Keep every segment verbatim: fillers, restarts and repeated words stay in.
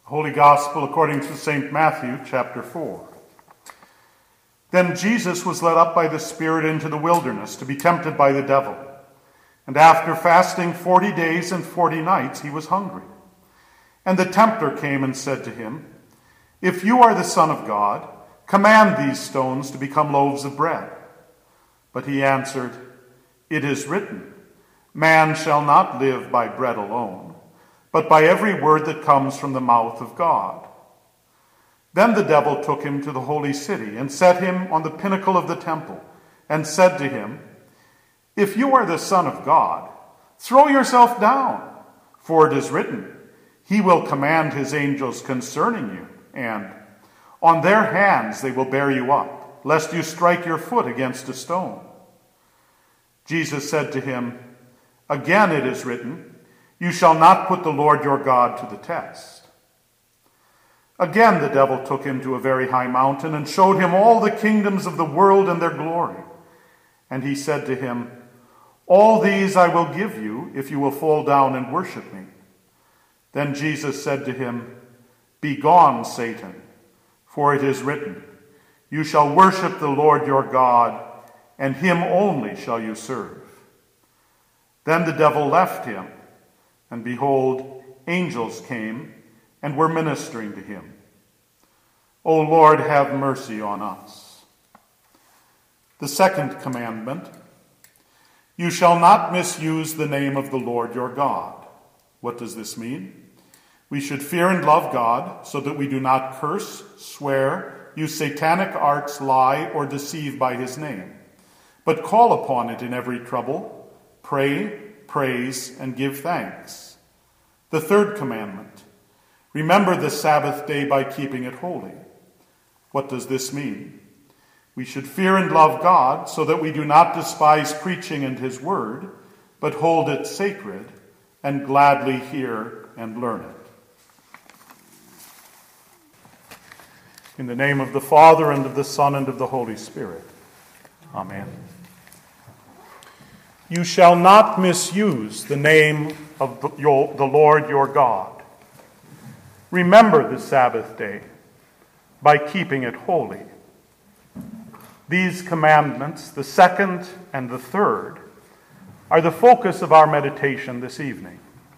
Holy Gospel according to Saint Matthew, chapter four. Then Jesus was led up by the Spirit into the wilderness to be tempted by the devil. And after fasting forty days and forty nights, he was hungry. And the tempter came and said to him, "If you are the Son of God, command these stones to become loaves of bread." But he answered, "It is written, man shall not live by bread alone, but by every word that comes from the mouth of God." Then the devil took him to the holy city and set him on the pinnacle of the temple and said to him, "If you are the Son of God, throw yourself down, for it is written, he will command his angels concerning you, and on their hands they will bear you up, lest you strike your foot against a stone." Jesus said to him, "Again it is written, you shall not put the Lord your God to the test." Again the devil took him to a very high mountain and showed him all the kingdoms of the world and their glory. And he said to him, "All these I will give you if you will fall down and worship me." Then Jesus said to him, "Begone, Satan, for it is written, you shall worship the Lord your God, and him only shall you serve." Then the devil left him, and behold, angels came and were ministering to him. O Lord, have mercy on us. The second commandment, you shall not misuse the name of the Lord your God. What does this mean? We should fear and love God so that we do not curse, swear, use satanic arts, lie, or deceive by his name, but call upon it in every trouble, pray, praise, and give thanks. The third commandment, remember the Sabbath day by keeping it holy. What does this mean? We should fear and love God so that we do not despise preaching and his word, but hold it sacred and gladly hear and learn it. In the name of the Father, and of the Son, and of the Holy Spirit. Amen. You shall not misuse the name of the, your, the Lord your God. Remember the Sabbath day by keeping it holy. These commandments, the second and the third, are the focus of our meditation this evening.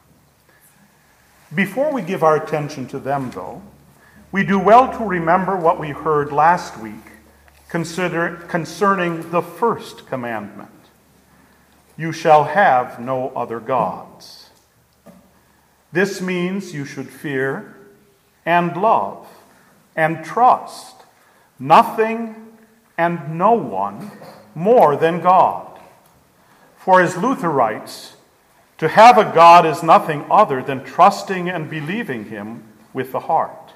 Before we give our attention to them, though, we do well to remember what we heard last week consider, concerning the first commandment. You shall have no other gods. This means you should fear and love and trust nothing and no one more than God. For as Luther writes, to have a God is nothing other than trusting and believing him with the heart.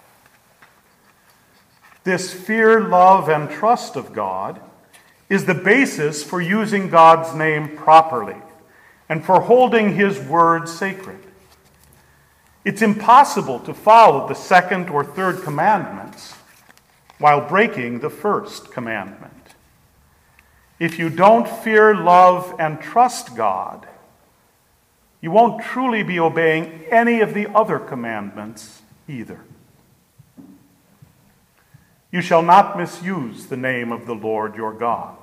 This fear, love, and trust of God is the basis for using God's name properly and for holding his word sacred. It's impossible to follow the second or third commandments while breaking the first commandment. If you don't fear, love, and trust God, you won't truly be obeying any of the other commandments either. You shall not misuse the name of the Lord your God.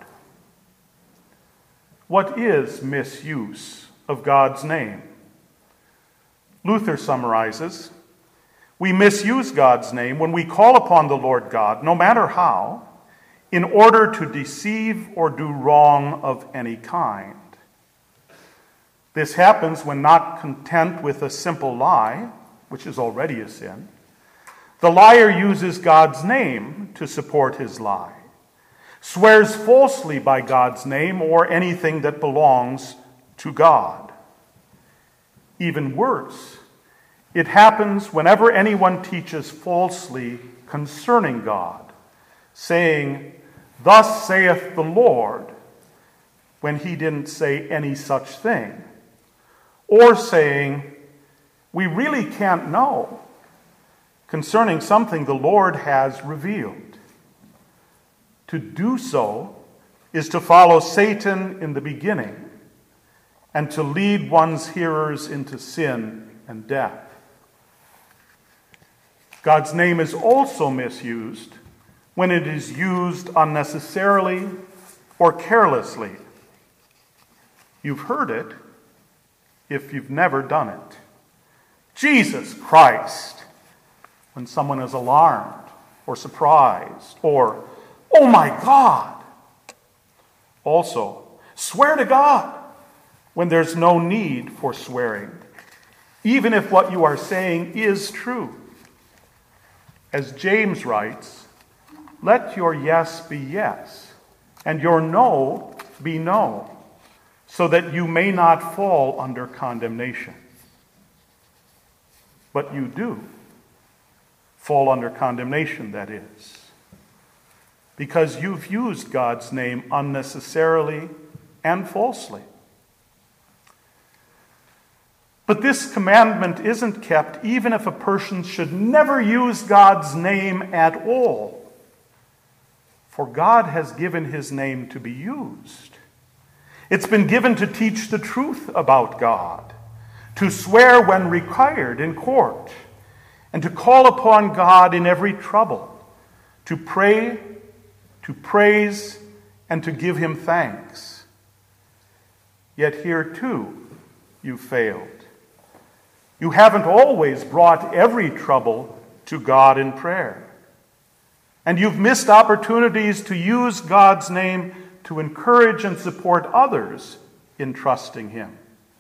What is misuse of God's name? Luther summarizes, we misuse God's name when we call upon the Lord God, no matter how, in order to deceive or do wrong of any kind. This happens when not content with a simple lie, which is already a sin. The liar uses God's name to support his lie, swears falsely by God's name or anything that belongs to God. Even worse, it happens whenever anyone teaches falsely concerning God, saying, "Thus saith the Lord," when he didn't say any such thing, or saying, "We really can't know," concerning something the Lord has revealed. To do so is to follow Satan in the beginning and to lead one's hearers into sin and death. God's name is also misused when it is used unnecessarily or carelessly. You've heard it if you've never done it. Jesus Christ, when someone is alarmed or surprised, or, oh my God. Also, swear to God when there's no need for swearing, even if what you are saying is true. As James writes, let your yes be yes, and your no be no, so that you may not fall under condemnation. But you do fall under condemnation, that is, because you've used God's name unnecessarily and falsely. But this commandment isn't kept even if a person should never use God's name at all. For God has given his name to be used. It's been given to teach the truth about God, to swear when required in court, and to call upon God in every trouble, to pray, to praise, and to give him thanks. Yet here too, you failed. You haven't always brought every trouble to God in prayer. And you've missed opportunities to use God's name to encourage and support others in trusting him.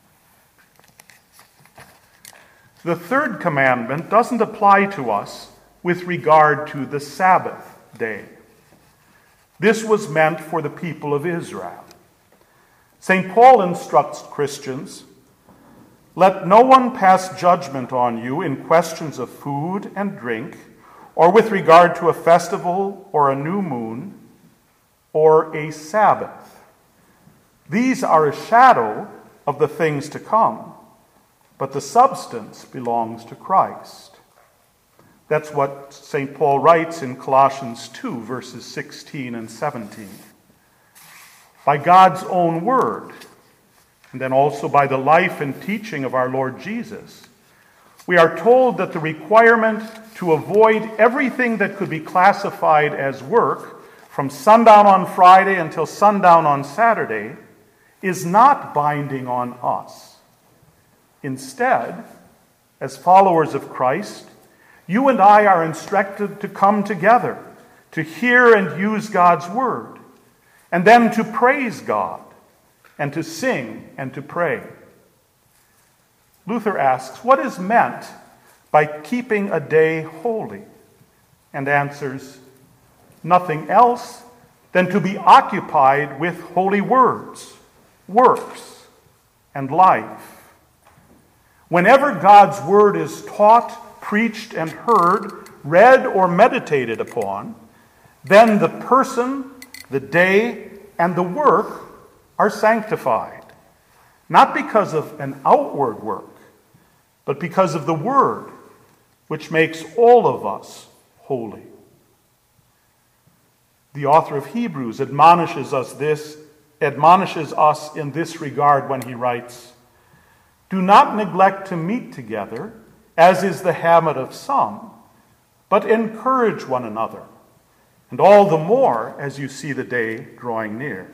The third commandment doesn't apply to us with regard to the Sabbath day. This was meant for the people of Israel. Saint Paul instructs Christians, let no one pass judgment on you in questions of food and drink, or with regard to a festival or a new moon, or a Sabbath. These are a shadow of the things to come, but the substance belongs to Christ. That's what Saint Paul writes in Colossians two, verses sixteen and seventeen. By God's own word, and then also by the life and teaching of our Lord Jesus, we are told that the requirement to avoid everything that could be classified as work from sundown on Friday until sundown on Saturday is not binding on us. Instead, as followers of Christ, you and I are instructed to come together, to hear and use God's word, and then to praise God, and to sing and to pray. Luther asks, what is meant by keeping a day holy? And answers, nothing else than to be occupied with holy words, works, and life. Whenever God's word is taught, preached, and heard, read, or meditated upon, then the person, the day, and the work are sanctified, not because of an outward work, but because of the word, which makes all of us holy. The author of Hebrews admonishes us this, admonishes us in this regard when he writes, do not neglect to meet together, as is the habit of some, but encourage one another, and all the more as you see the day drawing near.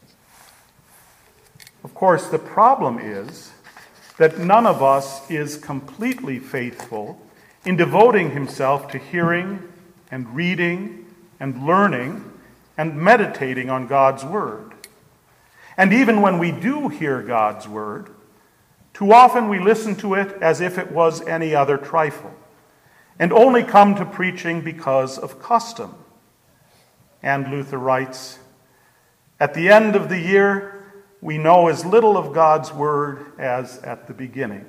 Of course, the problem is that none of us is completely faithful in devoting himself to hearing and reading and learning and meditating on God's word. And even when we do hear God's word, too often we listen to it as if it was any other trifle, and only come to preaching because of custom. And Luther writes, at the end of the year, we know as little of God's word as at the beginning.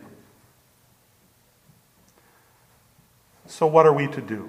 So what are we to do?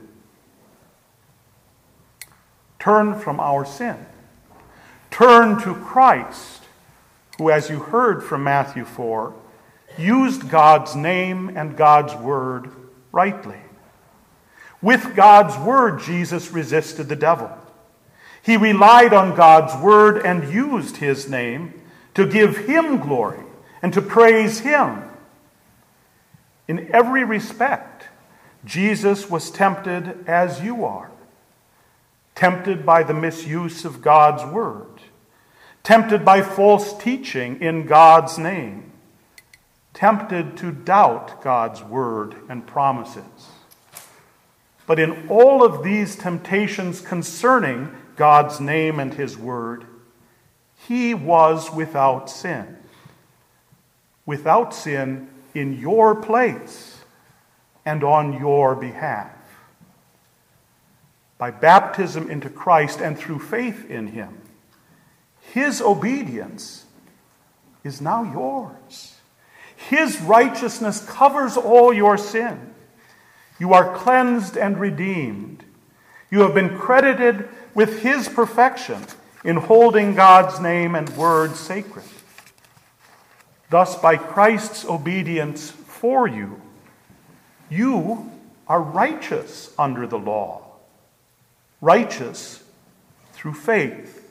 Turn from our sin. Turn to Christ, who, as you heard from Matthew four, used God's name and God's word rightly. With God's word, Jesus resisted the devil. He relied on God's word and used his name to give him glory and to praise him. In every respect, Jesus was tempted as you are, tempted by the misuse of God's word, tempted by false teaching in God's name, tempted to doubt God's word and promises. But in all of these temptations concerning God's name and his word, he was without sin. Without sin in your place and on your behalf. By baptism into Christ and through faith in him, his obedience is now yours. His righteousness covers all your sin. You are cleansed and redeemed. You have been credited with his perfection in holding God's name and word sacred. Thus, by Christ's obedience for you, you are righteous under the law, righteous through faith.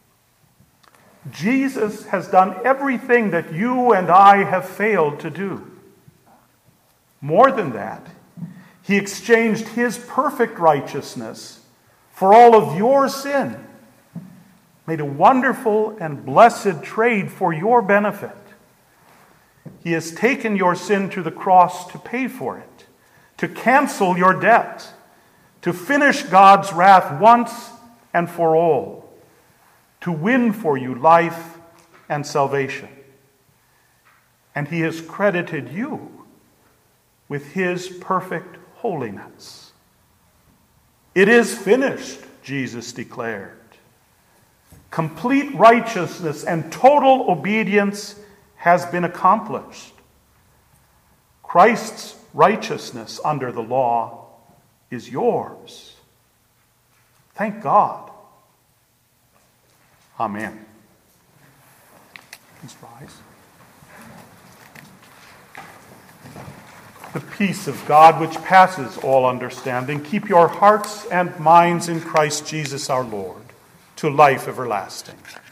Jesus has done everything that you and I have failed to do. More than that, he exchanged his perfect righteousness for all of your sin, made a wonderful and blessed trade for your benefit. He has taken your sin to the cross to pay for it, to cancel your debt, to finish God's wrath once and for all, to win for you life and salvation. And he has credited you with his perfect holiness. It is finished, Jesus declared. Complete righteousness and total obedience has been accomplished. Christ's righteousness under the law is yours. Thank God. Amen. Please rise. The peace of God, which passes all understanding, keep your hearts and minds in Christ Jesus our Lord, to life everlasting.